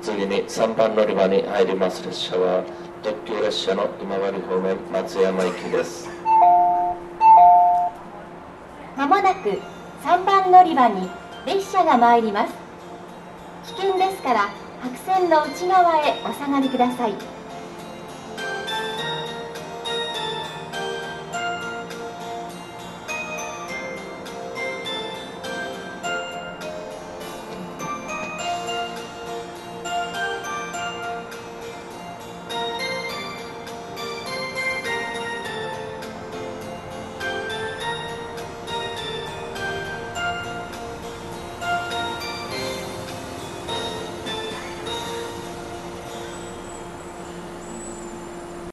次に3番乗り場に入ります列車は特急列車の今治方面松山行きです。 まもなく3番乗り場に列車が参ります。危険ですから白線の内側へお下がりください。